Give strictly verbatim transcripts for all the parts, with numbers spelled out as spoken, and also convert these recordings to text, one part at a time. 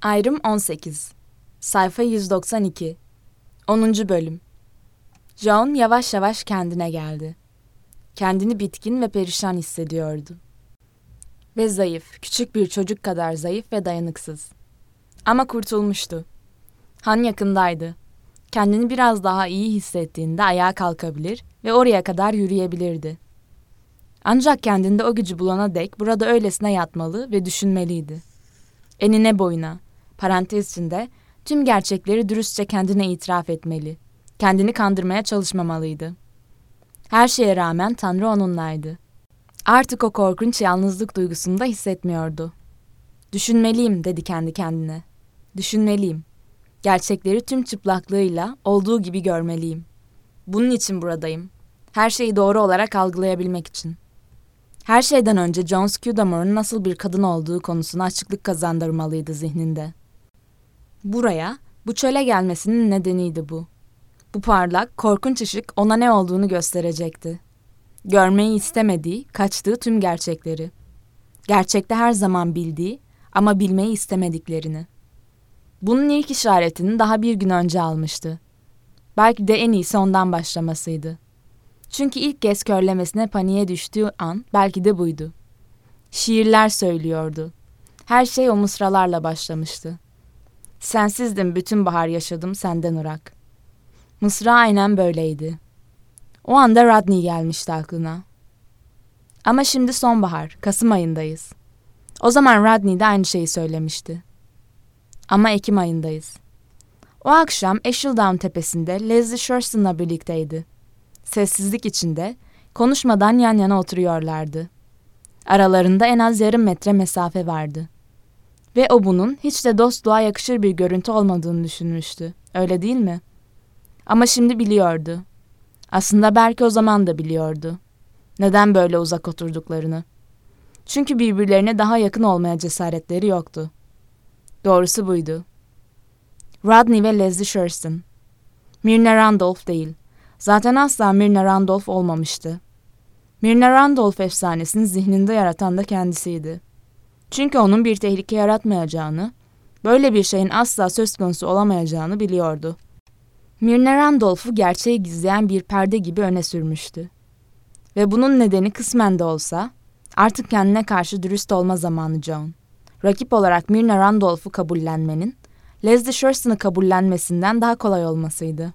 Ayrım on sekiz. Sayfa yüz doksan iki. onuncu bölüm. John yavaş yavaş kendine geldi. Kendini bitkin ve perişan hissediyordu. Ve zayıf, küçük bir çocuk kadar zayıf ve dayanıksız. Ama kurtulmuştu. Han yakındaydı. Kendini biraz daha iyi hissettiğinde ayağa kalkabilir ve oraya kadar yürüyebilirdi. Ancak kendinde o gücü bulana dek burada öylesine yatmalı ve düşünmeliydi. Enine boyuna, parantez içinde, tüm gerçekleri dürüstçe kendine itiraf etmeli. Kendini kandırmaya çalışmamalıydı. Her şeye rağmen Tanrı onunlaydı. Artık o korkunç yalnızlık duygusunu da hissetmiyordu. Düşünmeliyim dedi kendi kendine. Düşünmeliyim. Gerçekleri tüm çıplaklığıyla olduğu gibi görmeliyim. Bunun için buradayım. Her şeyi doğru olarak algılayabilmek için. Her şeyden önce John Scudamore'un nasıl bir kadın olduğu konusuna açıklık kazandırmalıydı zihninde. Buraya, bu çöle gelmesinin nedeniydi bu. Bu parlak, korkunç ışık ona ne olduğunu gösterecekti. Görmeyi istemediği, kaçtığı tüm gerçekleri. Gerçekte her zaman bildiği ama bilmeyi istemediklerini. Bunun ilk işaretini daha bir gün önce almıştı. Belki de en iyisi ondan başlamasıydı. Çünkü ilk kez körlemesine paniğe düştüğü an belki de buydu. Şiirler söylüyordu. Her şey o mısralarla başlamıştı. Sensizdim bütün bahar yaşadım senden ırak. Mısra aynen böyleydi. O anda Rodney gelmişti aklına. Ama şimdi sonbahar, Kasım ayındayız. O zaman Rodney de aynı şeyi söylemişti. Ama Ekim ayındayız. O akşam Ashdown tepesinde Leslie Shurston'la birlikteydi. Sessizlik içinde, konuşmadan yan yana oturuyorlardı. Aralarında en az yarım metre mesafe vardı. Ve o bunun hiç de dostluğa yakışır bir görüntü olmadığını düşünmüştü. Öyle değil mi? Ama şimdi biliyordu. Aslında belki o zaman da biliyordu. Neden böyle uzak oturduklarını. Çünkü birbirlerine daha yakın olmaya cesaretleri yoktu. Doğrusu buydu. Rodney ve Leslie Shurston. Myrna Randolph değil. Zaten asla Myrna Randolph olmamıştı. Myrna Randolph efsanesini zihninde yaratan da kendisiydi. Çünkü onun bir tehlike yaratmayacağını, böyle bir şeyin asla söz konusu olamayacağını biliyordu. Myrna Randolph'u gerçeği gizleyen bir perde gibi öne sürmüştü. Ve bunun nedeni kısmen de olsa, artık kendine karşı dürüst olma zamanı John. Rakip olarak Myrna Randolph'u kabullenmenin, Leslie Shurston'u kabullenmesinden daha kolay olmasıydı.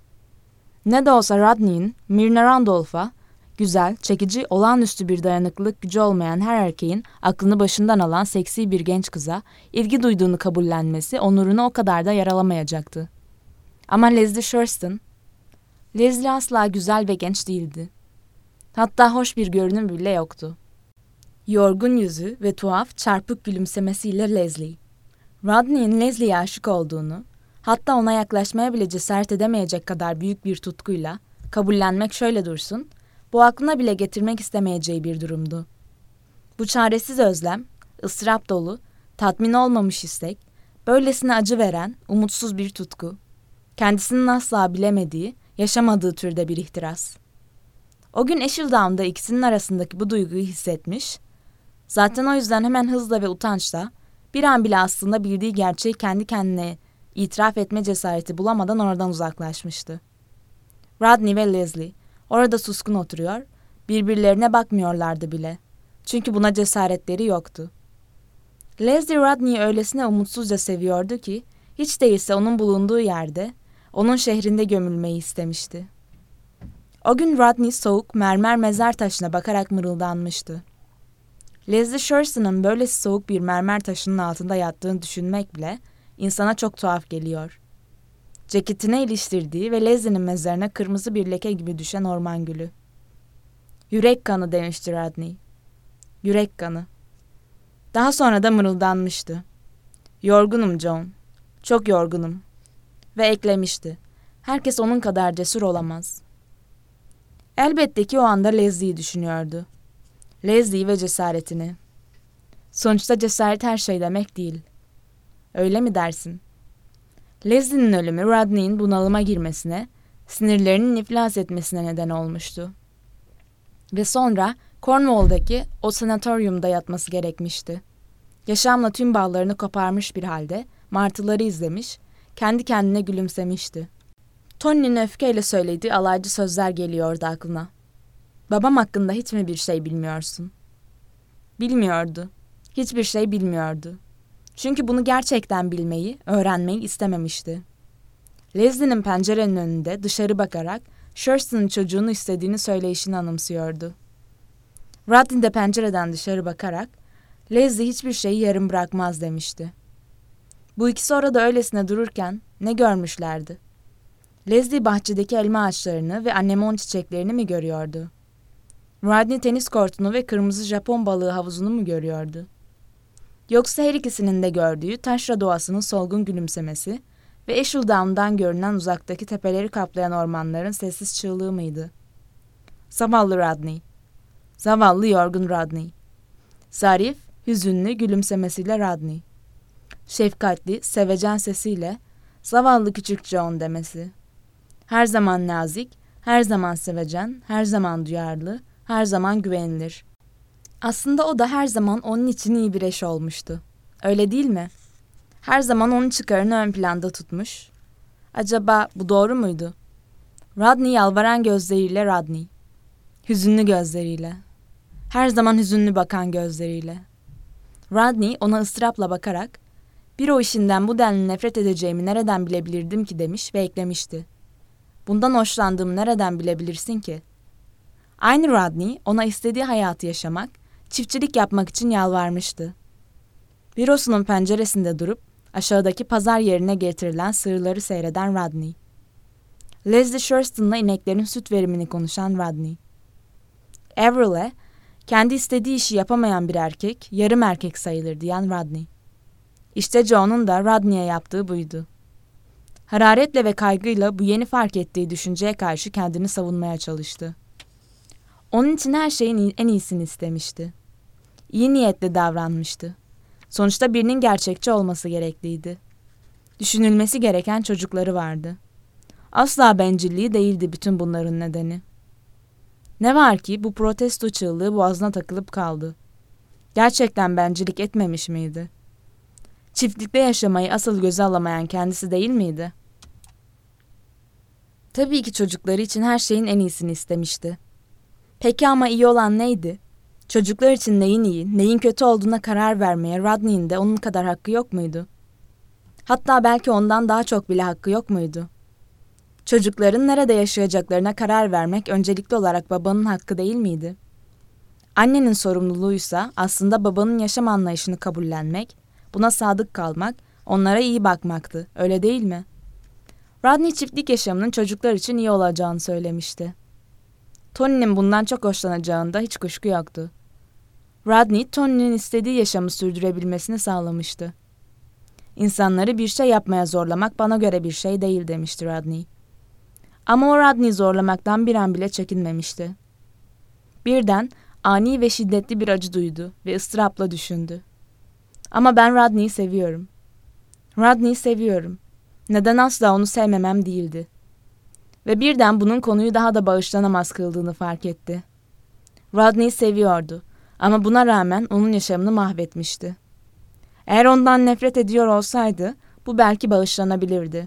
Ne de olsa Rodney'in Myrna Randolph'a, güzel, çekici, olağanüstü bir dayanıklılık gücü olmayan her erkeğin aklını başından alan seksi bir genç kıza ilgi duyduğunu kabullenmesi onurunu o kadar da yaralamayacaktı. Ama Leslie Shurston, Leslie asla güzel ve genç değildi. Hatta hoş bir görünüm bile yoktu. Yorgun yüzü ve tuhaf, çarpık gülümsemesiyle Leslie. Rodney'in Leslie'ye aşık olduğunu, hatta ona yaklaşmaya bile cesaret edemeyecek kadar büyük bir tutkuyla kabullenmek şöyle dursun, bu aklına bile getirmek istemeyeceği bir durumdu. Bu çaresiz özlem, ıstırap dolu, tatmin olmamış istek, böylesine acı veren, umutsuz bir tutku. Kendisinin asla bilemediği, yaşamadığı türde bir ihtiras. O gün Ashdown'da ikisinin arasındaki bu duyguyu hissetmiş, zaten o yüzden hemen hızla ve utançla, bir an bile aslında bildiği gerçeği kendi kendine itiraf etme cesareti bulamadan oradan uzaklaşmıştı. Rodney ve Leslie orada suskun oturuyor, birbirlerine bakmıyorlardı bile. Çünkü buna cesaretleri yoktu. Leslie Rodney'i öylesine umutsuzca seviyordu ki, hiç değilse onun bulunduğu yerde, onun şehrinde gömülmeyi istemişti. O gün Rodney soğuk mermer mezar taşına bakarak mırıldanmıştı. Leslie Shurston'un böylesi soğuk bir mermer taşının altında yattığını düşünmek bile insana çok tuhaf geliyor. Ceketine iliştirdiği ve Leslie'nin mezarına kırmızı bir leke gibi düşen orman gülü. Yürek kanı demişti Rodney. Yürek kanı. Daha sonra da mırıldanmıştı. Yorgunum John. Çok yorgunum. Ve eklemişti. Herkes onun kadar cesur olamaz. Elbette ki o anda Leslie'yi düşünüyordu. Leslie ve cesaretini. Sonuçta cesaret her şey demek değil. Öyle mi dersin? Leslie'nin ölümü Rodney'in bunalıma girmesine, sinirlerinin iflas etmesine neden olmuştu. Ve sonra Cornwall'daki o sanatoryumda yatması gerekmişti. Yaşamla tüm bağlarını koparmış bir halde martıları izlemiş, kendi kendine gülümsemişti. Tony'nin öfkeyle söylediği alaycı sözler geliyordu aklına. Babam hakkında hiç mi bir şey bilmiyorsun? Bilmiyordu. Hiçbir şey bilmiyordu. Çünkü bunu gerçekten bilmeyi, öğrenmeyi istememişti. Leslie'nin pencerenin önünde dışarı bakarak Thurston'ın çocuğunu istediğini söyleyişini anımsıyordu. Rodney de pencereden dışarı bakarak Leslie hiçbir şeyi yarım bırakmaz demişti. Bu ikisi orada öylesine dururken ne görmüşlerdi? Leslie bahçedeki elma ağaçlarını ve anemon çiçeklerini mi görüyordu? Rodney tenis kortunu ve kırmızı Japon balığı havuzunu mu görüyordu? Yoksa her ikisinin de gördüğü taşra doğasının solgun gülümsemesi ve Eschel Down'dan görünen uzaktaki tepeleri kaplayan ormanların sessiz çığlığı mıydı? Zavallı Rodney. Zavallı yorgun Rodney. Zarif, hüzünlü gülümsemesiyle Rodney. Şefkatli, sevecen sesiyle zavallı küçük John demesi. Her zaman nazik, her zaman sevecen, her zaman duyarlı, her zaman güvenilir. Aslında o da her zaman onun için iyi bir eş olmuştu. Öyle değil mi? Her zaman onun çıkarını ön planda tutmuş. Acaba bu doğru muydu? Rodney yalvaran gözleriyle Rodney. Hüzünlü gözleriyle. Her zaman hüzünlü bakan gözleriyle. Rodney ona ıstırapla bakarak, bir o işinden bu denli nefret edeceğimi nereden bilebilirdim ki demiş ve eklemişti. Bundan hoşlandığımı nereden bilebilirsin ki? Aynı Rodney ona istediği hayatı yaşamak, çiftçilik yapmak için yalvarmıştı. Bürosunun penceresinde durup aşağıdaki pazar yerine getirilen sığırları seyreden Rodney. Leslie Thurston'la ineklerin süt verimini konuşan Rodney. Averil'e kendi istediği işi yapamayan bir erkek, yarım erkek sayılır diyen Rodney. İşte John'un da Rodney'e yaptığı buydu. Hararetle ve kaygıyla bu yeni fark ettiği düşünceye karşı kendini savunmaya çalıştı. Onun için her şeyin en iyisini istemişti. İyi niyetle davranmıştı. Sonuçta birinin gerçekçi olması gerekliydi. Düşünülmesi gereken çocukları vardı. Asla bencilliği değildi bütün bunların nedeni. Ne var ki bu protesto çığlığı boğazına takılıp kaldı. Gerçekten bencillik etmemiş miydi? Çiftlikte yaşamayı asıl göze alamayan kendisi değil miydi? Tabii ki çocukları için her şeyin en iyisini istemişti. Peki ama iyi olan neydi? Çocuklar için neyin iyi, neyin kötü olduğuna karar vermeye Rodney'in de onun kadar hakkı yok muydu? Hatta belki ondan daha çok bile hakkı yok muydu? Çocukların nerede yaşayacaklarına karar vermek öncelikli olarak babanın hakkı değil miydi? Annenin sorumluluğuysa aslında babanın yaşam anlayışını kabullenmek, buna sadık kalmak, onlara iyi bakmaktı, öyle değil mi? Rodney çiftlik yaşamının çocuklar için iyi olacağını söylemişti. Tony'nin bundan çok hoşlanacağında hiç kuşku yoktu. Rodney, Tony'nin istediği yaşamı sürdürebilmesini sağlamıştı. İnsanları bir şey yapmaya zorlamak bana göre bir şey değil demişti Rodney. Ama o Rodney'i zorlamaktan bir an bile çekinmemişti. Birden ani ve şiddetli bir acı duydu ve ıstırapla düşündü. Ama ben Rodney'i seviyorum. Rodney'i seviyorum. Neden asla onu sevmemem değildi. Ve birden bunun konuyu daha da bağışlanamaz kıldığını fark etti. Rodney'i seviyordu ama buna rağmen onun yaşamını mahvetmişti. Eğer ondan nefret ediyor olsaydı bu belki bağışlanabilirdi.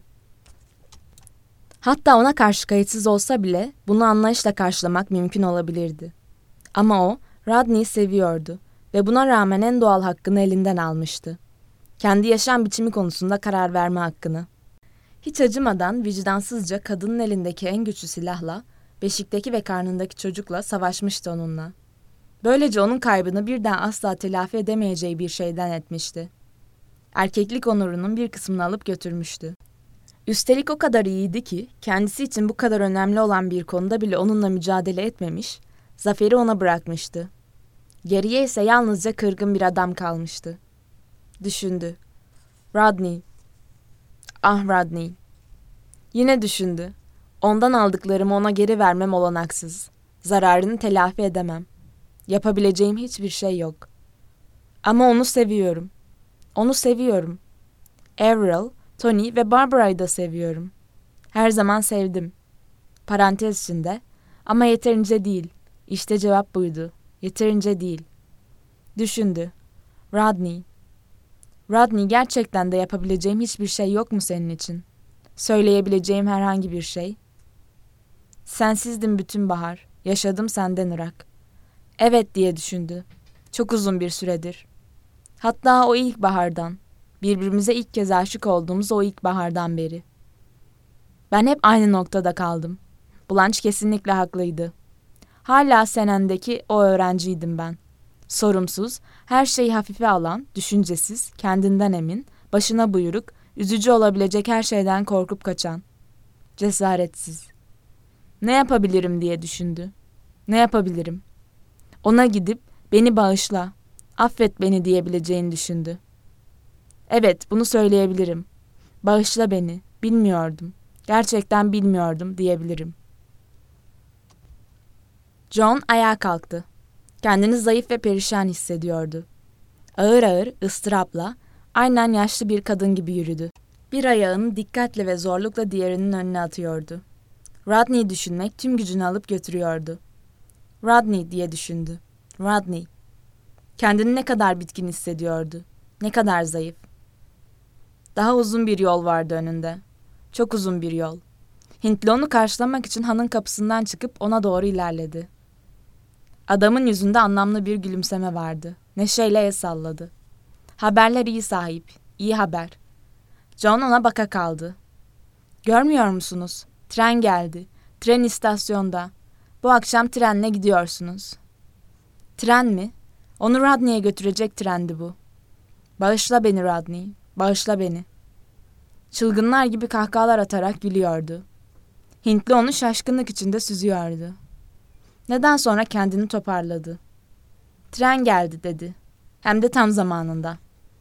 Hatta ona karşı kayıtsız olsa bile bunu anlayışla karşılamak mümkün olabilirdi. Ama o Rodney'i seviyordu ve buna rağmen en doğal hakkını elinden almıştı. Kendi yaşam biçimi konusunda karar verme hakkını. Hiç acımadan vicdansızca kadının elindeki en güçlü silahla, beşikteki ve karnındaki çocukla savaşmıştı onunla. Böylece onun kaybını birden asla telafi edemeyeceği bir şeyden etmişti. Erkeklik onurunun bir kısmını alıp götürmüştü. Üstelik o kadar iyiydi ki kendisi için bu kadar önemli olan bir konuda bile onunla mücadele etmemiş, zaferi ona bırakmıştı. Geriye ise yalnızca kırgın bir adam kalmıştı. Düşündü. Rodney. Ah Rodney. Yine düşündü. Ondan aldıklarımı ona geri vermem olanaksız. Zararını telafi edemem. Yapabileceğim hiçbir şey yok. Ama onu seviyorum. Onu seviyorum. Avril, Tony ve Barbara'yı da seviyorum. Her zaman sevdim. Parantez içinde. Ama yeterince değil. İşte cevap buydu. Yeterince değil. Düşündü. Rodney. Rodney, gerçekten de yapabileceğim hiçbir şey yok mu senin için? Söyleyebileceğim herhangi bir şey? Sensizdim bütün bahar. Yaşadım senden ırak. Evet diye düşündü. Çok uzun bir süredir. Hatta o ilk bahardan. Birbirimize ilk kez aşık olduğumuz o ilk bahardan beri. Ben hep aynı noktada kaldım. Blanche kesinlikle haklıydı. Hala Senen'deki o öğrenciydim ben. Sorumsuz, her şeyi hafife alan, düşüncesiz, kendinden emin, başına buyruk, üzücü olabilecek her şeyden korkup kaçan. Cesaretsiz. Ne yapabilirim diye düşündü. Ne yapabilirim? Ona gidip beni bağışla, affet beni diyebileceğini düşündü. Evet, bunu söyleyebilirim. Bağışla beni, bilmiyordum. Gerçekten bilmiyordum diyebilirim. John ayağa kalktı. Kendini zayıf ve perişan hissediyordu. Ağır ağır, ıstırapla, aynen yaşlı bir kadın gibi yürüdü. Bir ayağını dikkatle ve zorlukla diğerinin önüne atıyordu. Rodney'i düşünmek tüm gücünü alıp götürüyordu. Rodney diye düşündü. Rodney. Kendini ne kadar bitkin hissediyordu. Ne kadar zayıf. Daha uzun bir yol vardı önünde. Çok uzun bir yol. Hintli onu karşılamak için hanın kapısından çıkıp ona doğru ilerledi. Adamın yüzünde anlamlı bir gülümseme vardı. Neşeyle el salladı. Haberler iyi sahip, iyi haber. John ona baka kaldı. Görmüyor musunuz? Tren geldi. Tren istasyonda. Bu akşam trenle gidiyorsunuz. Tren mi? Onu Rodney'e götürecek trendi bu. Bağışla beni Rodney, bağışla beni. Çılgınlar gibi kahkahalar atarak gülüyordu. Hintli onu şaşkınlık içinde süzüyordu. Neden sonra kendini toparladı. Tren geldi dedi. Hem de tam zamanında.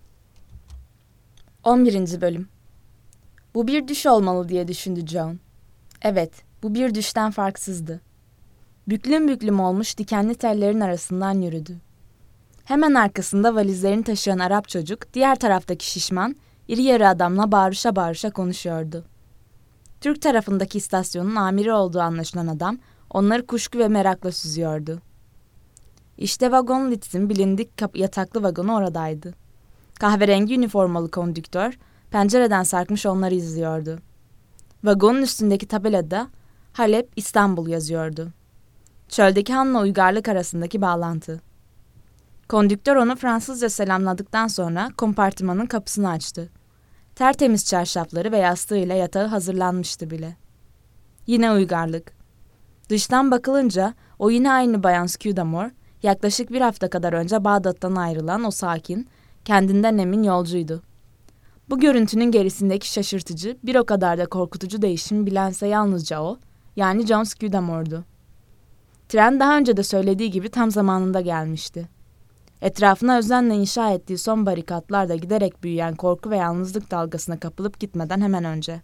on birinci Bölüm. Bu bir düş olmalı diye düşündü John. Evet, bu bir düşten farksızdı. Büklüm büklüm olmuş dikenli tellerin arasından yürüdü. Hemen arkasında valizlerini taşıyan Arap çocuk, diğer taraftaki şişman, iri yarı adamla bağırışa bağırışa konuşuyordu. Türk tarafındaki istasyonun amiri olduğu anlaşılan adam, onları kuşku ve merakla süzüyordu. İşte vagon Litz'in bilindik kap- yataklı vagonu oradaydı. Kahverengi üniformalı kondüktör, pencereden sarkmış onları izliyordu. Vagonun üstündeki tabelada Halep, İstanbul yazıyordu. Çöldeki hanla uygarlık arasındaki bağlantı. Kondüktör onu Fransızca selamladıktan sonra kompartımanın kapısını açtı. Tertemiz çarşafları ve yastığıyla yatağı hazırlanmıştı bile. Yine uygarlık. Dıştan bakılınca o yine aynı Bayan Scudamore, yaklaşık bir hafta kadar önce Bağdat'tan ayrılan o sakin, kendinden emin yolcuydu. Bu görüntünün gerisindeki şaşırtıcı, bir o kadar da korkutucu değişimi bilense yalnızca o, yani John Scudamore'du. Tren daha önce de söylediği gibi tam zamanında gelmişti. Etrafına özenle inşa ettiği son barikatlar da giderek büyüyen korku ve yalnızlık dalgasına kapılıp gitmeden hemen önce.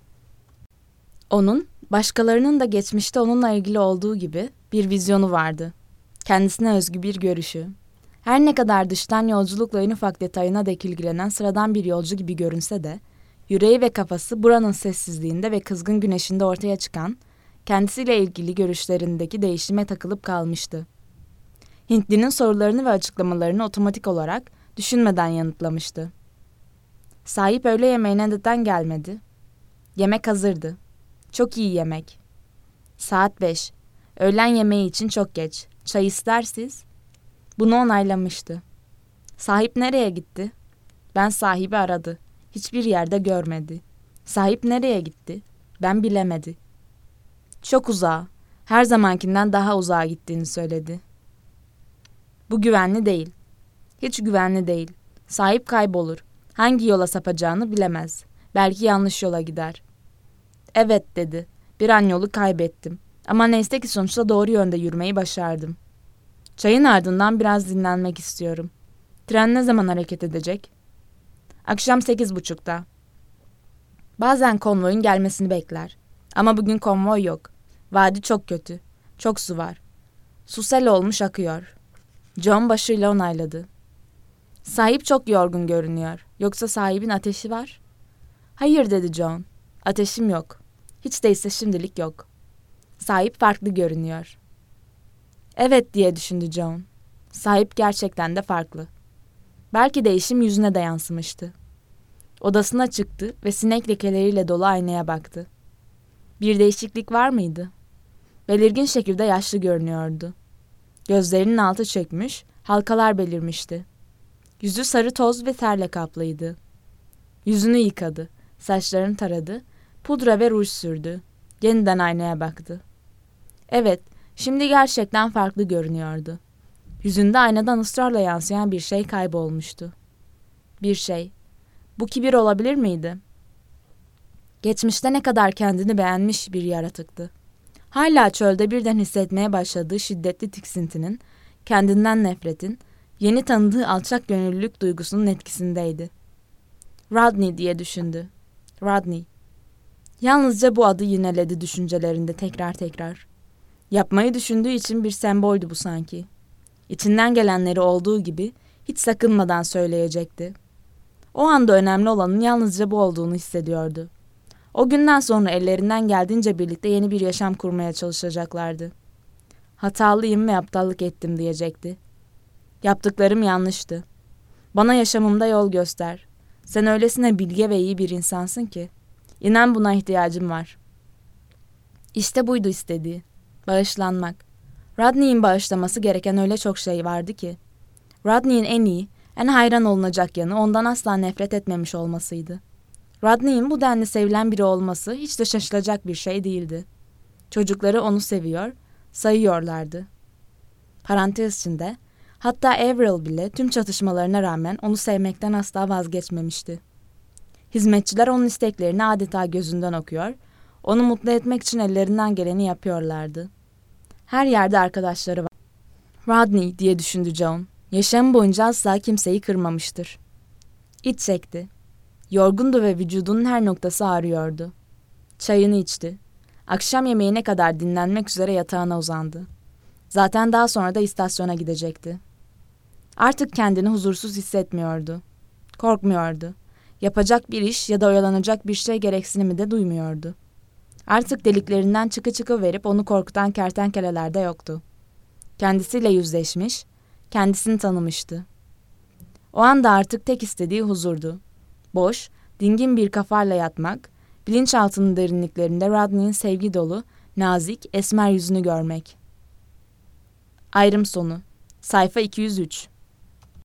Onun, başkalarının da geçmişte onunla ilgili olduğu gibi bir vizyonu vardı. Kendisine özgü bir görüşü. Her ne kadar dıştan yolculukla en ufak detayına dek ilgilenen sıradan bir yolcu gibi görünse de, yüreği ve kafası buranın sessizliğinde ve kızgın güneşinde ortaya çıkan, kendisiyle ilgili görüşlerindeki değişime takılıp kalmıştı. Hintlinin sorularını ve açıklamalarını otomatik olarak düşünmeden yanıtlamıştı. Sahip öğle yemeğine neden gelmedi? Yemek hazırdı. Çok iyi yemek. Saat beş. Öğlen yemeği için çok geç. Çay ister siz? Bunu onaylamıştı. Sahip nereye gitti? Ben sahibi aradı. Hiçbir yerde görmedi. Sahip nereye gitti? Ben bilemedi. Çok uzağa. Her zamankinden daha uzağa gittiğini söyledi. Bu güvenli değil. Hiç güvenli değil. Sahip kaybolur. Hangi yola sapacağını bilemez. Belki yanlış yola gider. Evet dedi. Bir an yolu kaybettim. Ama neyse ki sonuçta doğru yönde yürümeyi başardım. Çayın ardından biraz dinlenmek istiyorum. Tren ne zaman hareket edecek? Akşam sekiz buçukta. Bazen konvoyun gelmesini bekler. Ama bugün konvoy yok. Vadi çok kötü. Çok su var. Su sel olmuş akıyor. John başıyla onayladı. Sahip çok yorgun görünüyor. Yoksa sahibin ateşi var? Hayır dedi John. Ateşim yok. Hiç değilse şimdilik yok. Sahip farklı görünüyor. Evet diye düşündü John. Sahip gerçekten de farklı. Belki değişim yüzüne de yansımıştı. Odasına çıktı ve sinek lekeleriyle dolu aynaya baktı. Bir değişiklik var mıydı? Belirgin şekilde yaşlı görünüyordu. Gözlerinin altı çökmüş, halkalar belirmişti. Yüzü sarı toz ve terle kaplıydı. Yüzünü yıkadı, saçlarını taradı, pudra ve ruj sürdü. Yeniden aynaya baktı. Evet, şimdi gerçekten farklı görünüyordu. Yüzünde aynadan ısrarla yansıyan bir şey kaybolmuştu. Bir şey. Bu kibir olabilir miydi? Geçmişte ne kadar kendini beğenmiş bir yaratıktı. Hala çölde birden hissetmeye başladığı şiddetli tiksintinin, kendinden nefretin, yeni tanıdığı alçak gönüllülük duygusunun etkisindeydi. Rodney diye düşündü. Rodney. Yalnızca bu adı yineledi düşüncelerinde tekrar tekrar. Yapmayı düşündüğü için bir semboldü bu sanki. İçinden gelenleri olduğu gibi hiç sakınmadan söyleyecekti. O anda önemli olanın yalnızca bu olduğunu hissediyordu. O günden sonra ellerinden geldiğince birlikte yeni bir yaşam kurmaya çalışacaklardı. Hatalıyım ve aptallık ettim diyecekti. Yaptıklarım yanlıştı. Bana yaşamımda yol göster. Sen öylesine bilge ve iyi bir insansın ki. İnan buna ihtiyacım var. İşte buydu istediği. Bağışlanmak. Rodney'in bağışlaması gereken öyle çok şey vardı ki. Rodney'in en iyi, en hayran olunacak yanı ondan asla nefret etmemiş olmasıydı. Rodney'in bu denli sevilen biri olması hiç de şaşılacak bir şey değildi. Çocukları onu seviyor, sayıyorlardı. Parantez içinde, hatta Avril bile tüm çatışmalarına rağmen onu sevmekten asla vazgeçmemişti. Hizmetçiler onun isteklerini adeta gözünden okuyor, onu mutlu etmek için ellerinden geleni yapıyorlardı. Her yerde arkadaşları var. Rodney diye düşündü John. Yaşamı boyunca asla kimseyi kırmamıştır. İç çekti. Yorgundu ve vücudunun her noktası ağrıyordu. Çayını içti. Akşam yemeğine kadar dinlenmek üzere yatağına uzandı. Zaten daha sonra da istasyona gidecekti. Artık kendini huzursuz hissetmiyordu. Korkmuyordu. Yapacak bir iş ya da oyalanacak bir şey gereksinimi de duymuyordu. Artık deliklerinden çıkı çıkı verip onu korkutan kertenkeleler de yoktu. Kendisiyle yüzleşmiş, kendisini tanımıştı. O anda artık tek istediği huzurdu. Boş, dingin bir kafayla yatmak, bilinçaltının derinliklerinde Rodney'in sevgi dolu, nazik, esmer yüzünü görmek. Ayrım sonu. Sayfa iki yüz üç.